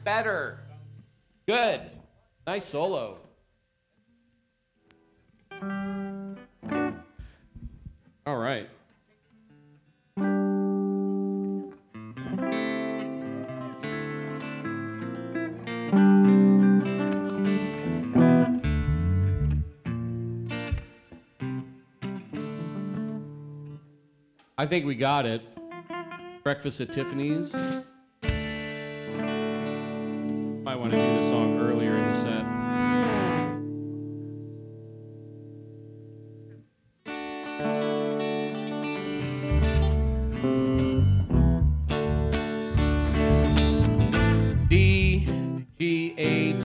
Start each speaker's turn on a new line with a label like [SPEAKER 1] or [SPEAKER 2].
[SPEAKER 1] Better. Good. Nice solo. All right. I think we got it. Breakfast at Tiffany's. Might want to do this.